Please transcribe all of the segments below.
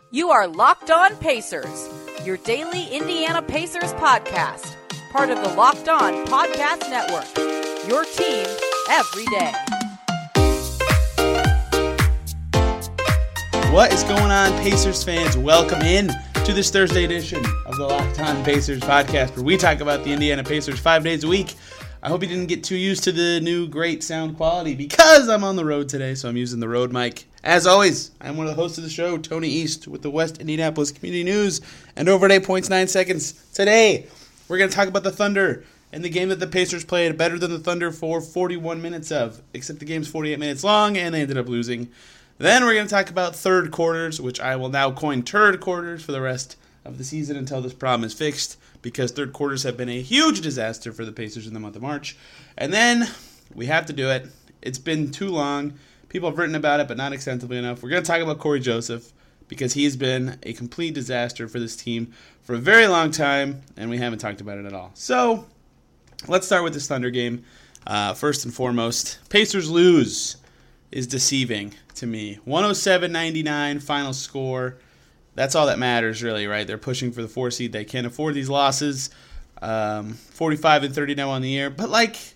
You are Locked On Pacers, your daily Indiana Pacers podcast, part of the Locked On Podcast Network, your team every day. What is going on, Pacers fans? Welcome in to this Thursday edition of the Locked On Pacers podcast, where we talk about the Indiana Pacers 5 days a week. I hope you didn't get too used to the new great sound quality because I'm on the road today, so I'm using the road mic. As always, I'm one of the hosts of the show, Tony East, with the West Indianapolis Community News and over at 8.9 seconds. Today, we're going to talk about the Thunder and the game that the Pacers played better than the Thunder for 41 minutes of, except the game's 48 minutes long, and they ended up losing. Then we're going to talk about third quarters, which I will now coin turd quarters for the rest of the season until this problem is fixed, because third quarters have been a huge disaster for the Pacers in the month of March. And then we have to do it. It's been too long. People have written about it, but not extensively enough. We're going to talk about Cory Joseph, because he's been a complete disaster for this team for a very long time, and we haven't talked about it at all. So let's start with this Thunder game. First and foremost, Pacers lose is deceiving to me. 107-99 final score. That's all that matters, really, right? They're pushing for the 4 seed. They can't afford these losses. 45-30 now on the year. But,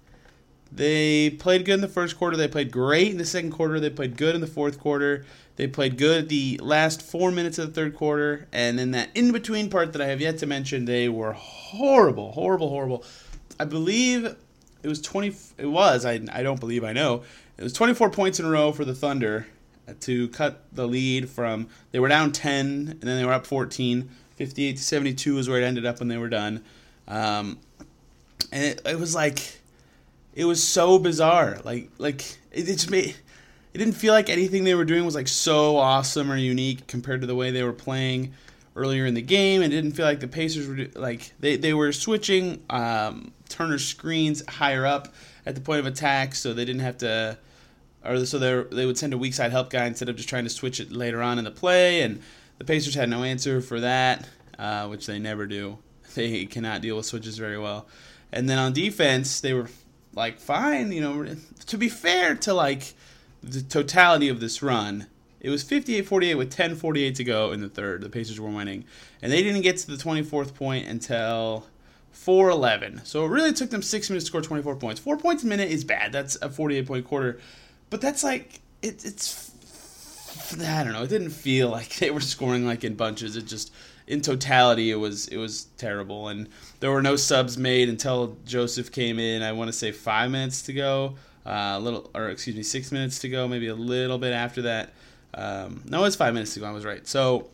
they played good in the first quarter. They played great in the second quarter. They played good in the fourth quarter. They played good the last 4 minutes of the third quarter. And in that in-between part that I have yet to mention, they were horrible, horrible. I believe it was 20. It was. I don't believe I know. It was 24 points in a row for the Thunder to cut the lead from, they were down 10, and then they were up 14. 58-72 is where it ended up when they were done. And it was it was so bizarre. It didn't feel like anything they were doing was so awesome or unique compared to the way they were playing earlier in the game. It didn't feel like the Pacers were they were switching Turner's screens higher up at the point of attack, so they didn't have to, they would send a weak side help guy instead of just trying to switch it later on in the play. And the Pacers had no answer for that, which they never do. They cannot deal with switches very well. And then on defense, they were fine. To be fair to the totality of this run, it was 58-48 with 10:48 to go in the third. The Pacers were winning, and they didn't get to the 24th point until 4:11. So it really took them 6 minutes to score 24 points. 4 points a minute is bad. That's a 48-point quarter, but that's it's. I don't know. It didn't feel like they were scoring in bunches. It just, in totality, it was terrible. And there were no subs made until Joseph came in. I want to say 5 minutes to go, 6 minutes to go, maybe a little bit after that. No, it's 5 minutes to go. I was right. So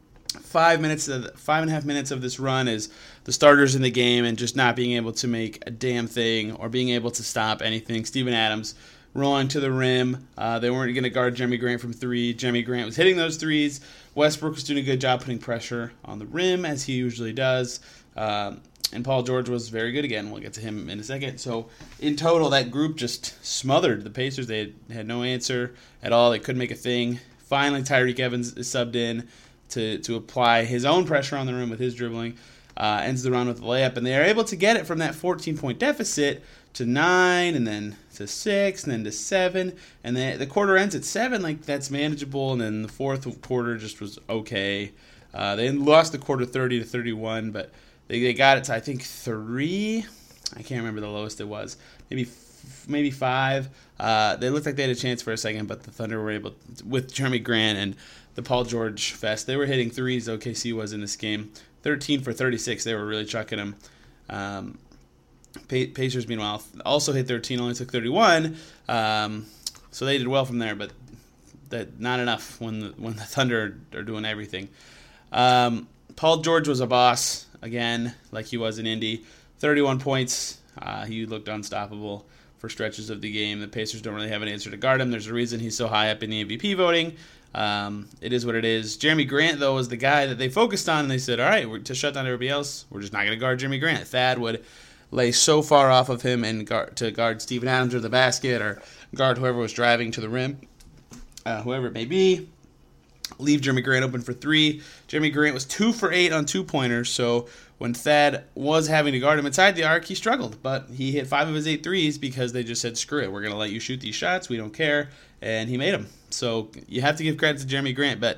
5.5 minutes of this run is the starters in the game and just not being able to make a damn thing or being able to stop anything. Steven Adams rolling to the rim. They weren't going to guard Jeremy Grant from three. Jeremy Grant was hitting those threes. Westbrook was doing a good job putting pressure on the rim, as he usually does. And Paul George was very good again. We'll get to him in a second. So, in total, that group just smothered the Pacers. They had no answer at all. They couldn't make a thing. Finally, Tyreke Evans is subbed in to apply his own pressure on the rim with his dribbling. Ends the run with a layup. And they are able to get it from that 14-point deficit to 9, and then to 6, and then to 7, and the quarter ends at 7. That's manageable, and then the fourth quarter just was okay. They lost the quarter 30-31, but they got it to, I think, 3. I can't remember the lowest it was. Maybe 5. They looked like they had a chance for a second, but the Thunder were able, with Jeremy Grant and the Paul George fest, they were hitting threes. OKC was in this game. 13 for 36. They were really chucking them. Pacers, meanwhile, also hit 13, only took 31, so they did well from there, but that not enough when the Thunder are doing everything. Paul George was a boss again, like he was in Indy. 31 points. He looked unstoppable for stretches of the game. The Pacers don't really have an answer to guard him. There's a reason he's so high up in the MVP voting. It is what it is. Jeremy Grant, though, was the guy that they focused on, and they said, all right, to shut down everybody else, we're just not going to guard Jeremy Grant. Thad would lay so far off of him and to guard Steven Adams or the basket, or guard whoever was driving to the rim, whoever it may be. Leave Jeremy Grant open for 3. Jeremy Grant was 2 for 8 on 2-pointers, so when Thad was having to guard him inside the arc, he struggled. But he hit 5 of his 8 threes because they just said, screw it, we're going to let you shoot these shots, we don't care, and he made them. So you have to give credit to Jeremy Grant, but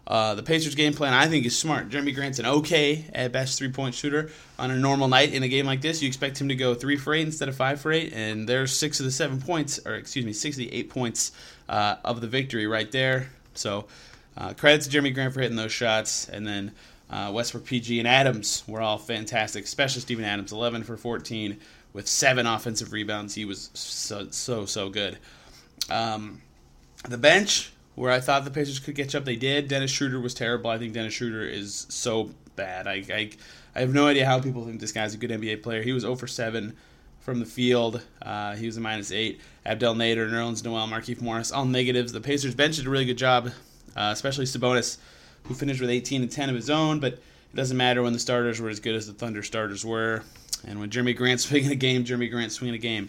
The Pacers' game plan, I think, is smart. Jeremy Grant's an okay, at best, three-point shooter. On a normal night in a game like this, you expect him to go 3 for 8 instead of 5 for 8, and there's 6 of the 7 points, 6 of the 8 points of the victory right there. So credit to Jeremy Grant for hitting those shots, and then Westbrook, PG, and Adams were all fantastic, especially Steven Adams, 11 for 14 with 7 offensive rebounds. He was so good. The bench, where I thought the Pacers could catch up, they did. Dennis Schroeder was terrible. I think Dennis Schroeder is so bad. I have no idea how people think this guy's a good NBA player. He was 0 for 7 from the field. He was a -8. Abdel Nader, Nerlens Noel, Markieff Morris, all negatives. The Pacers bench did a really good job, especially Sabonis, who finished with 18 and 10 of his own, but it doesn't matter when the starters were as good as the Thunder starters were. And when Jeremy Grant's swinging a game, Jeremy Grant's swinging a game.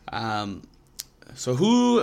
So who,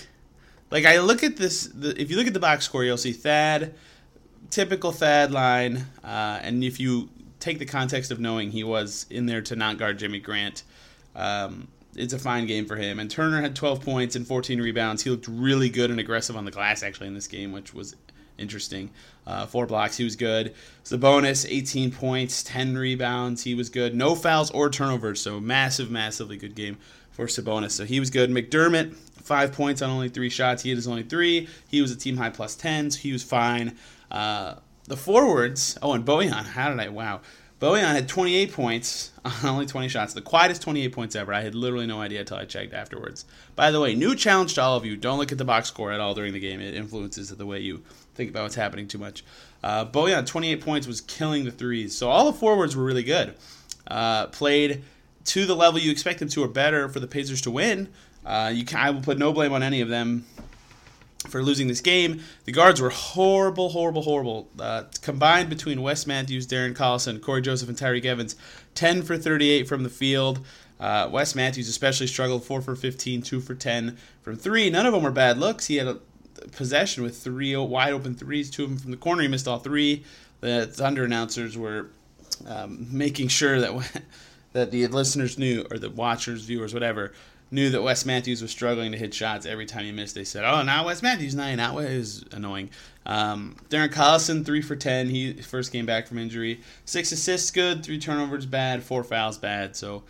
I look at this, if you look at the box score, you'll see Thad, typical Thad line, and if you take the context of knowing he was in there to not guard Jeremy Grant, it's a fine game for him. And Turner had 12 points and 14 rebounds. He looked really good and aggressive on the glass, actually, in this game, which was interesting. 4 blocks, he was good. Sabonis, 18 points, 10 rebounds, he was good. No fouls or turnovers, so massively good game for Sabonis. So he was good. McDermott, 5 points on only 3 shots. He hit his only 3. He was a team high +10, so he was fine. The forwards, and Bojan, Bojan had 28 points on only 20 shots. The quietest 28 points ever. I had literally no idea until I checked afterwards. By the way, new challenge to all of you. Don't look at the box score at all during the game. It influences the way you think about what's happening too much. Bojan, 28 points, was killing the threes. So all the forwards were really good. Played to the level you expect them to or better for the Pacers to win. I will put no blame on any of them for losing this game. The guards were horrible. Combined between Wes Matthews, Darren Collison, Corey Joseph, and Tyreke Evans, 10 for 38 from the field. Wes Matthews especially struggled, 4 for 15, 2 for 10 from 3. None of them were bad looks. He had a possession with 3 wide open threes, 2 of them from the corner. He missed all 3. The Thunder announcers were making sure that the listeners knew, or the watchers, viewers, whatever, knew that Wes Matthews was struggling to hit shots every time he missed. They said, now Wes Matthews night. It was annoying. Darren Collison, 3 for 10. He first came back from injury. 6 assists, good. 3 turnovers, bad. 4 fouls, bad. So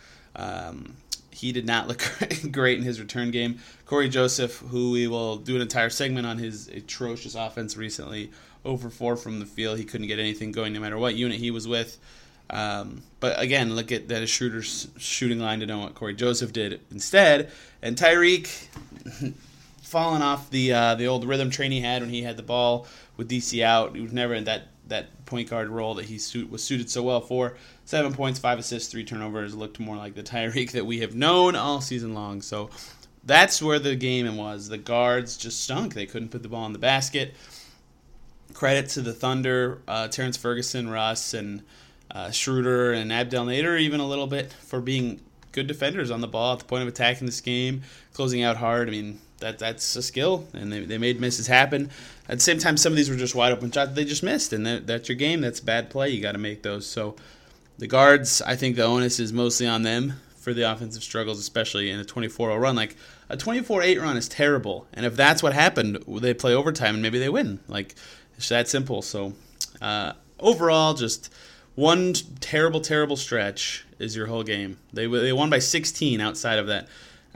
he did not look great in his return game. Corey Joseph, who we will do an entire segment on his atrocious offense recently, 0 for 4 from the field. He couldn't get anything going no matter what unit he was with. But again, look at Dennis Schroeder's shooting line to know what Corey Joseph did instead. And Tyreke, falling off the old rhythm train he had when he had the ball with DC out. He was never in that point guard role that he was suited so well for. 7 points, 5 assists, 3 turnovers. Looked more like the Tyreke that we have known all season long. So that's where the game was. The guards just stunk. They couldn't put the ball in the basket. Credit to the Thunder, Terrence Ferguson, Russ, and Schroeder and Abdel Nader even a little bit for being good defenders on the ball at the point of attack in this game, closing out hard. I mean, that's a skill, and they made misses happen. At the same time, some of these were just wide open shots they just missed, and that's your game. That's bad play. You got to make those. So the guards, I think the onus is mostly on them for the offensive struggles, especially in a 24-0 run. Like, a 24-8 run is terrible, and if that's what happened, they play overtime and maybe they win. Like, it's that simple. So overall, just one terrible stretch is your whole game. They won by 16 outside of that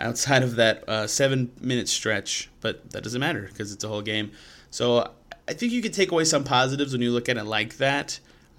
7-minute stretch, but that doesn't matter because it's a whole game. So I think you could take away some positives when you look at it like that,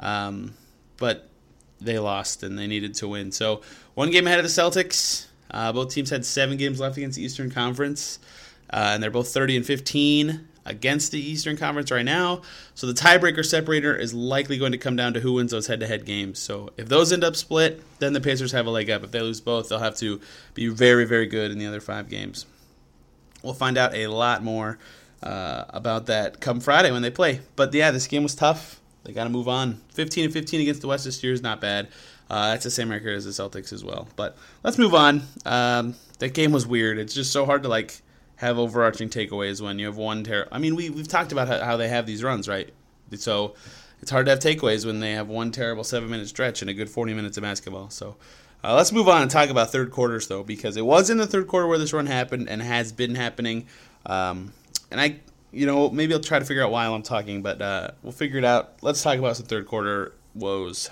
but they lost and they needed to win. So one game ahead of the Celtics. Both teams had 7 games left against the Eastern Conference, and they're both 30-15 against the Eastern Conference right now. So the tiebreaker separator is likely going to come down to who wins those head-to-head games. So if those end up split, then the Pacers have a leg up. If they lose both, they'll have to be very, very good in the other 5 games. We'll find out a lot more about that come Friday when they play. But yeah, this game was tough. They got to move on. 15-15 against the West this year is not bad. That's the same record as the Celtics as well. But let's move on. That game was weird. It's just so hard to have overarching takeaways when you have one we've talked about how they have these runs, right? So it's hard to have takeaways when they have one terrible 7-minute stretch and a good 40 minutes of basketball. So let's move on and talk about third quarters, though, because it was in the third quarter where this run happened and has been happening. And maybe I'll try to figure out why I'm talking, but we'll figure it out. Let's talk about some third quarter woes.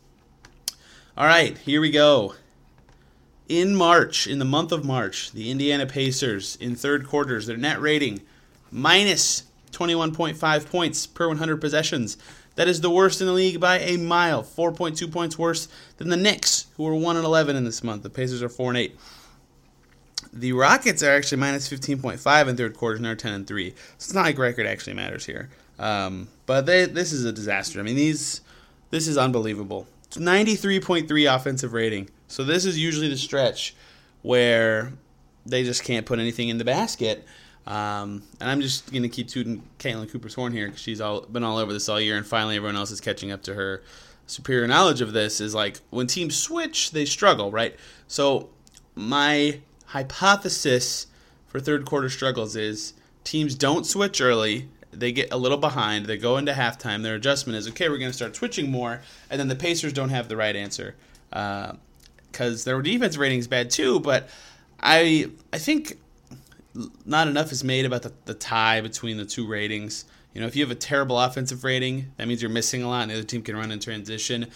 All right, here we go. In the month of March, the Indiana Pacers in third quarters, their net rating minus 21.5 points per 100 possessions. That is the worst in the league by a mile, 4.2 points worse than the Knicks, who are 1-11 in this month. The Pacers are 4-8. The Rockets are actually minus 15.5 in third quarters, and they're 10-3. So it's not like record actually matters here. But this is a disaster. I mean, this is unbelievable. It's 93.3 offensive rating. So this is usually the stretch where they just can't put anything in the basket. And I'm just going to keep tooting Caitlin Cooper's horn here because she's been all over this all year, and finally everyone else is catching up to her superior knowledge of this. Is like when teams switch, they struggle, right? So my hypothesis for third quarter struggles is teams don't switch early. They get a little behind. They go into halftime. Their adjustment is, okay, we're going to start switching more, and then the Pacers don't have the right answer because their defense rating is bad too, but I think not enough is made about the tie between the two ratings. If you have a terrible offensive rating, that means you're missing a lot, and the other team can run in transition.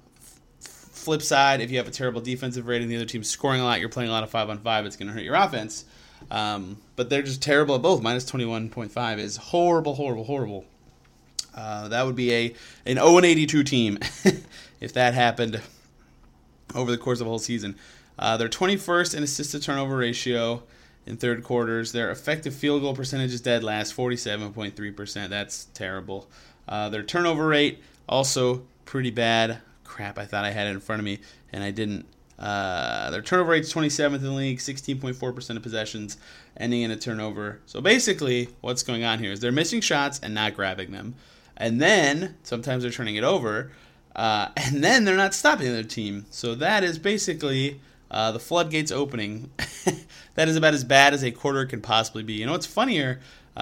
Flip side, if you have a terrible defensive rating, the other team's scoring a lot, you're playing a lot of 5-on-5, it's going to hurt your offense. But they're just terrible at both. Minus 21.5 is horrible, horrible, horrible. That would be an 0-82 team if that happened over the course of a whole season. They're 21st in assist-to-turnover ratio in third quarters. Their effective field goal percentage is dead last, 47.3%. That's terrible. Their turnover rate, also pretty bad. Crap, I thought I had it in front of me, and I didn't. Their turnover rate is 27th in the league, 16.4% of possessions ending in a turnover. So basically, what's going on here is they're missing shots and not grabbing them. And then, sometimes they're turning it over, and then they're not stopping the other team. So that is basically the floodgates opening. That is about as bad as a quarter can possibly be. What's funnier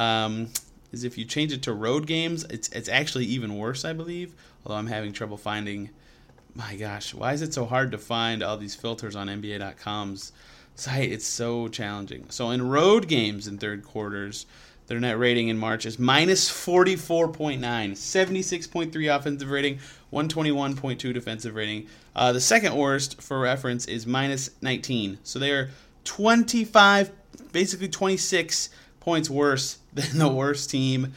is if you change it to road games, it's actually even worse, I believe. Although I'm having trouble finding. My gosh, why is it so hard to find all these filters on NBA.com's site? It's so challenging. So in road games in third quarters, their net rating in March is minus 44.9, 76.3 offensive rating, 121.2 defensive rating. The second worst, for reference, is minus 19. So they are 25, basically 26 points worse than the worst team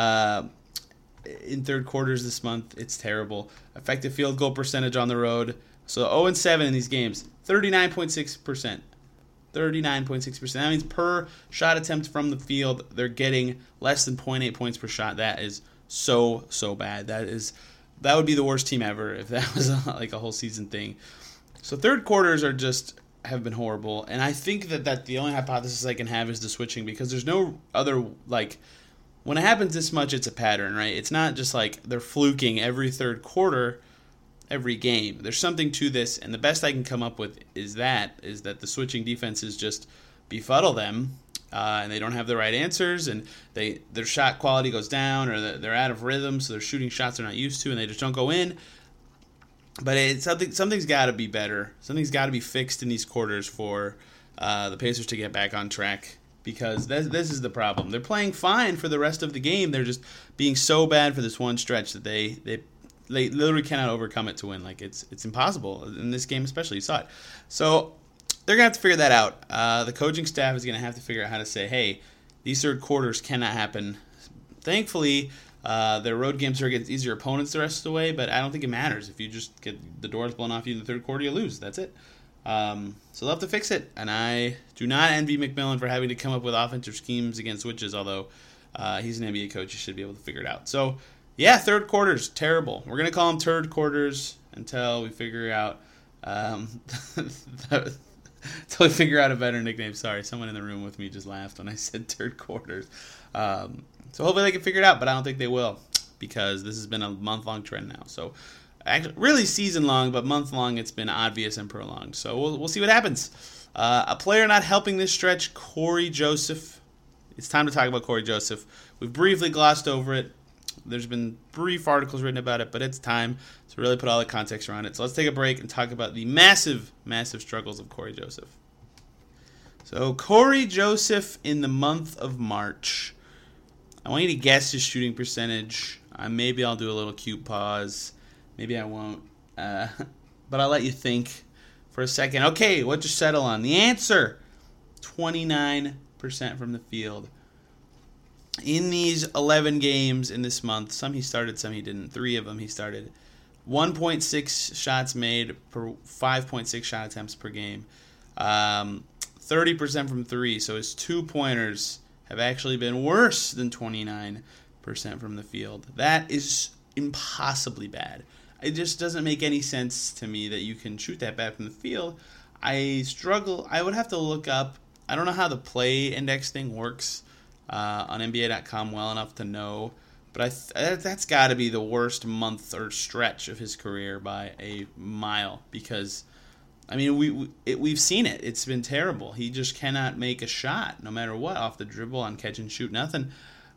in third quarters this month. It's terrible. Effective field goal percentage on the road. So 0-7 in these games. 39.6%. 39.6%. That means per shot attempt from the field, they're getting less than 0.8 points per shot. That is so bad. That would be the worst team ever if that was like a whole season thing. So third quarters have been horrible. And I think that the only hypothesis I can have is the switching, because there's no other, when it happens this much, it's a pattern, right? It's not just like they're fluking every third quarter, every game. There's something to this, and the best I can come up with is that the switching defenses just befuddle them, and they don't have the right answers, and their shot quality goes down, or they're out of rhythm, so they're shooting shots they're not used to, and they just don't go in. But something's got to be better. Something's got to be fixed in these quarters for the Pacers to get back on track. Because this is the problem. They're playing fine for the rest of the game. They're just being so bad for this one stretch that they literally cannot overcome it to win. It's impossible in this game, especially. You saw it. So they're gonna have to figure that out. The coaching staff is gonna have to figure out how to say, hey, these third quarters cannot happen. Thankfully, their road games are against easier opponents the rest of the way, but I don't think it matters. If you just get the doors blown off you in the third quarter, you lose. That's it. So they'll have to fix it, and I do not envy McMillan for having to come up with offensive schemes against switches, although he's an NBA coach. He should be able to figure it out. So, yeah, third quarters, terrible. We're going to call them third quarters until we figure out until we figure out a better nickname. Sorry, someone in the room with me just laughed when I said third quarters. So hopefully they can figure it out, but I don't think they will, because this has been a month-long trend now. So actually, really season-long, but month-long it's been obvious and prolonged. So we'll see what happens. A player not helping this stretch, Corey Joseph. It's time to talk about Corey Joseph. We've briefly glossed over it. There's been brief articles written about it, but it's time to really put all the context around it. So let's take a break and talk about the massive, massive struggles of Corey Joseph. So Corey Joseph in the month of March. I want you to guess his shooting percentage. Maybe I'll do a little cute pause. Maybe I won't. But I'll let you think for a second. Okay, what'd you settle on? The answer, 29% from the field. In these 11 games in this month, some he started, some he didn't. 3 of them he started. 1.6 shots made per 5.6 shot attempts per game. 30% from 3, so his 2-pointers have actually been worse than 29% from the field. That is impossibly bad. It just doesn't make any sense to me that you can shoot that bad from the field. I struggle. I would have to look up. I don't know how the play index thing works on NBA.com well enough to know, but that's got to be the worst month or stretch of his career by a mile, because I mean we've seen it. It's been terrible. He just cannot make a shot no matter what off the dribble, on catch and shoot, nothing.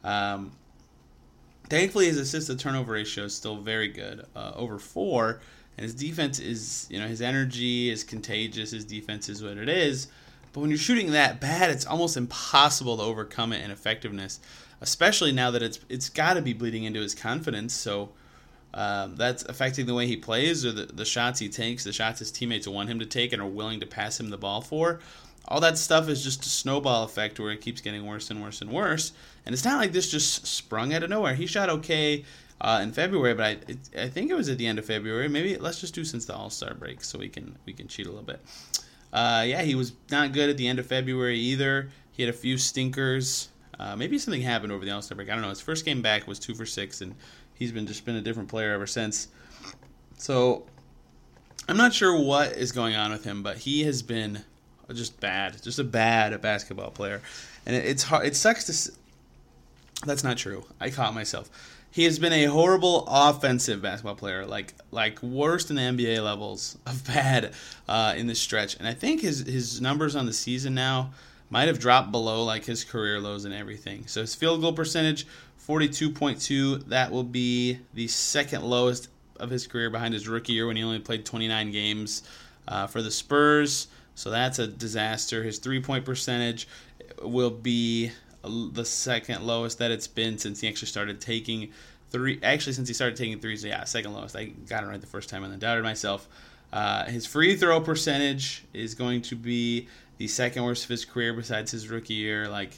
Thankfully, his assist-to-turnover ratio is still very good, over 4, and his defense is, his energy is contagious, his defense is what it is, but when you're shooting that bad, it's almost impossible to overcome it in effectiveness, especially now that it's got to be bleeding into his confidence, so that's affecting the way he plays, or the shots he takes, the shots his teammates want him to take and are willing to pass him the ball for. All that stuff is just a snowball effect where it keeps getting worse and worse and worse. And it's not like this just sprung out of nowhere. He shot okay in February, but I think it was at the end of February. Maybe let's just do since the All-Star break so we can cheat a little bit. He was not good at the end of February either. He had a few stinkers. Maybe something happened over the All-Star break. I don't know. His first game back was 2 for 6, and he's just been a different player ever since. So I'm not sure what is going on with him, but he has been just bad, just a bad basketball player, and it's hard. It sucks to. That's not true. I caught myself. He has been a horrible offensive basketball player, like worse than the NBA levels of bad in this stretch. And I think his numbers on the season now might have dropped below like his career lows and everything. So his field goal percentage, 42.2. That will be the second lowest of his career behind his rookie year when he only played 29 games for the Spurs. So that's a disaster. His 3-point percentage will be the second lowest that it's been since he actually started taking since he started taking threes. Yeah, second lowest. I got it right the first time and then doubted myself. His free throw percentage is going to be the second worst of his career besides his rookie year. Like,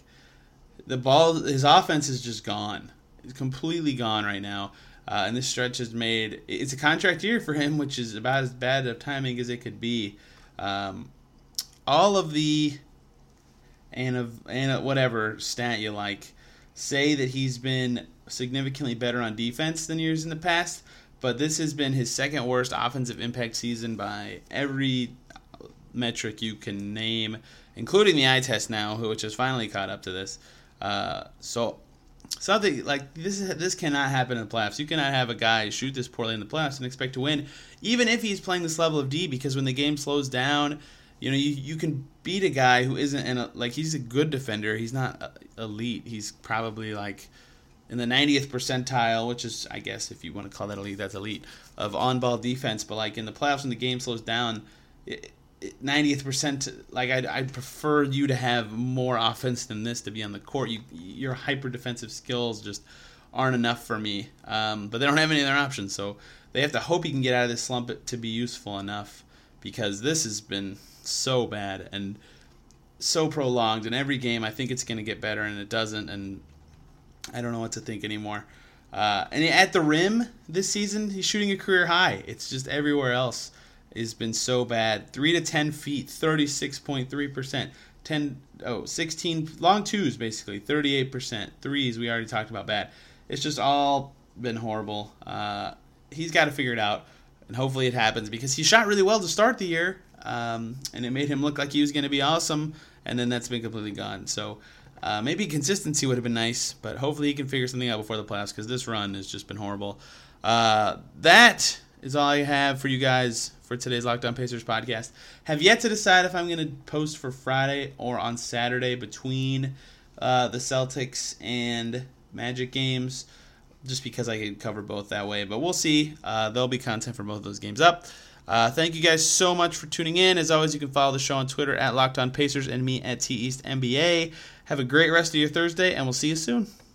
his offense is just gone. It's completely gone right now. And this stretch has made it's a contract year for him, which is about as bad of timing as it could be. All of the and whatever stat you like say that he's been significantly better on defense than years in the past, but this has been his second worst offensive impact season by every metric you can name, including the eye test now, which has finally caught up to this. So something like this cannot happen in the playoffs. You cannot have a guy shoot this poorly in the playoffs and expect to win, even if he's playing this level of D, because when the game slows down, you can beat a guy who isn't he's a good defender. He's not elite. He's probably like in the 90th percentile, which is, I guess, if you want to call that elite, that's elite, of on-ball defense. But like in the playoffs when the game slows down, 90th percent, like I'd prefer you to have more offense than this to be on the court. Your hyper defensive skills just aren't enough for me. But they don't have any other options, so they have to hope he can get out of this slump to be useful enough, because this has been so bad and so prolonged. In every game, I think it's going to get better, and it doesn't, and I don't know what to think anymore. And at the rim this season, he's shooting a career high. It's just everywhere else has been so bad. 3 to 10 feet, 36.3%. 16 long twos, basically, 38%. Threes, we already talked about bad. It's just all been horrible. He's got to figure it out, and hopefully it happens, because he shot really well to start the year, and it made him look like he was going to be awesome, and then that's been completely gone. So maybe consistency would have been nice, but hopefully he can figure something out before the playoffs, because this run has just been horrible. That is all I have for you guys for today's Locked On Pacers podcast. Have yet to decide if I'm going to post for Friday or on Saturday between the Celtics and Magic games, just because I can cover both that way. But we'll see. There'll be content for both of those games up. Thank you guys so much for tuning in. As always, you can follow the show on Twitter at Locked On Pacers and me at TEastNBA. Have a great rest of your Thursday, and we'll see you soon.